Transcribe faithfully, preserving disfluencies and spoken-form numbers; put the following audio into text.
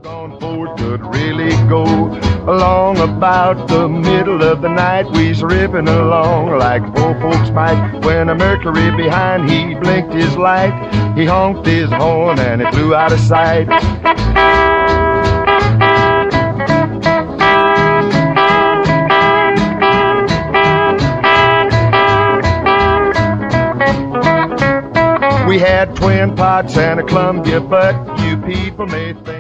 On Ford could really go along about the middle of the night. We's ripping along like poor folks might. When a Mercury behind, he blinked his light. He honked his horn and it flew out of sight. We had twin pots and a Columbia, but you people may think